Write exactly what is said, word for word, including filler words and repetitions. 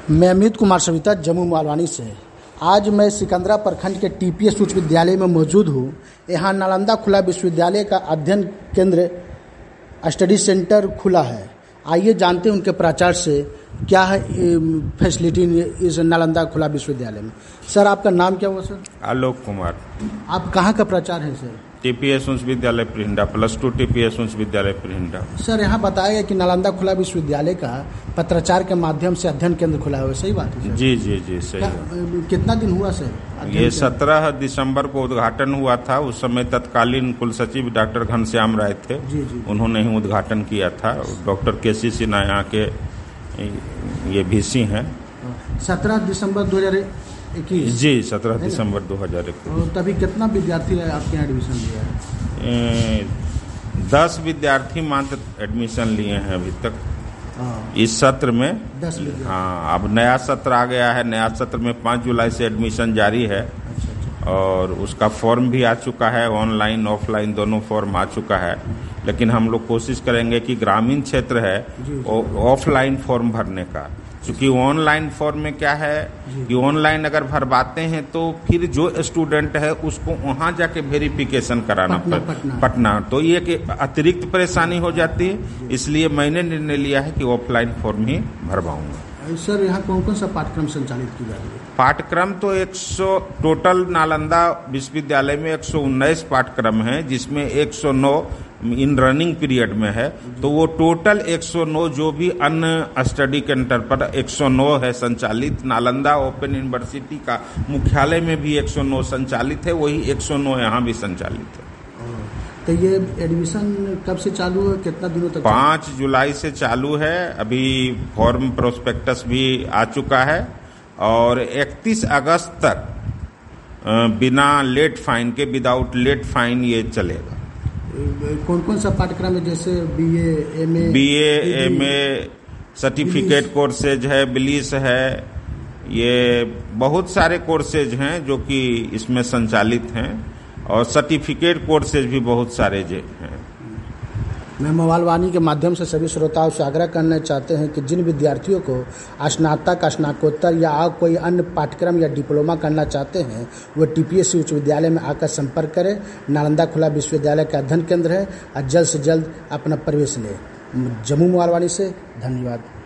मैं अमित कुमार सविता जम्मू मालवानी से। आज मैं सिकंदरा प्रखंड के टीपीएस उच्च विद्यालय में मौजूद हूँ। यहाँ नालंदा खुला विश्वविद्यालय का अध्ययन केंद्र स्टडी सेंटर खुला है। आइए जानते हैं उनके प्राचार्य से क्या है फैसिलिटी इस नालंदा खुला विश्वविद्यालय में। सर, आपका नाम क्या हुआ सर? आलोक कुमार। आप कहाँ का प्राचार्य हैं सर? टीपीएस उच्च विद्यालय प्रिहिंडा, प्लस टू टीपीएस उच्च विद्यालय प्रिहिंडा। सर, यहाँ बताया गया कि नालंदा खुला विश्वविद्यालय का पत्राचार के माध्यम से अध्ययन केंद्र खुला है, सही बात है सर? जी जी जी सही है। कितना दिन हुआ सर? ये सत्रह दिसंबर को उद्घाटन हुआ था। उस समय तत्कालीन कुल सचिव डॉक्टर घनश्याम राय थे। जी जी। उन्होंने ही उद्घाटन किया था। डॉक्टर के सी सिन्हा यहाँ के ये वीसी हैं। सत्रह दिसंबर दो हजार इक्कीस। जी, सत्रह दिसंबर दो हजार इक्कीस। तभी कितना विद्यार्थी आपके यहाँ एडमिशन लिया है? दस विद्यार्थी मात्र एडमिशन लिए हैं अभी तक इस सत्र में। दस हाँ, अब नया सत्र आ गया है। नया सत्र में पाँच जुलाई से एडमिशन जारी है। अच्छा, अच्छा। और उसका फॉर्म भी आ चुका है, ऑनलाइन ऑफलाइन दोनों फॉर्म आ चुका है। लेकिन हम लोग कोशिश करेंगे कि ग्रामीण क्षेत्र है ऑफलाइन फॉर्म भरने का, क्योंकि ऑनलाइन फॉर्म में क्या है कि ऑनलाइन अगर भरवाते हैं तो फिर जो स्टूडेंट है उसको वहां जाके वेरिफिकेशन कराना पड़ता पटना, तो ये कि अतिरिक्त परेशानी हो जाती है। इसलिए मैंने निर्णय लिया है कि ऑफलाइन फॉर्म ही भरवाऊंगा। सर, यहाँ कौन कौन सा पाठ्यक्रम संचालित की जा रही है? पाठ्यक्रम तो एक सौ टोटल नालंदा विश्वविद्यालय में एक सौ उन्नीस पाठ्यक्रम है, जिसमें एक सौ नौ इन रनिंग पीरियड में है। तो वो टोटल एक सौ नौ जो भी अन्य स्टडी केंद्र पर एक सौ नौ है संचालित। नालंदा ओपन यूनिवर्सिटी का मुख्यालय में भी एक सौ नौ संचालित है, वही एक सौ नौ यहाँ भी संचालित है। तो ये एडमिशन कब से चालू है, कितना दिनों तक? पाँच जुलाई से चालू है। अभी फॉर्म प्रोस्पेक्टस भी आ चुका है और इकतीस अगस्त तक बिना लेट फाइन के, विदाउट लेट फाइन ये चलेगा। कौन कौन सा पाठ्यक्रम है, जैसे BA, MA? BA, MA, certificate courses है, बिलीस है, ये बहुत सारे कोर्सेज हैं जो कि इसमें संचालित हैं और सर्टिफिकेट कोर्सेज भी बहुत सारे हैं। मैं मोबाइलवाणी के माध्यम से सभी श्रोताओं से आग्रह करना चाहते हैं कि जिन विद्यार्थियों को स्नातक, स्नातकोत्तर या कोई अन्य पाठ्यक्रम या डिप्लोमा करना चाहते हैं वो टीपीएस उच्च विद्यालय में आकर संपर्क करें। नालंदा खुला विश्वविद्यालय का अध्ययन केंद्र है और जल्द से जल्द अपना प्रवेश लें। जम्मू मोबाइलवाणी से धन्यवाद।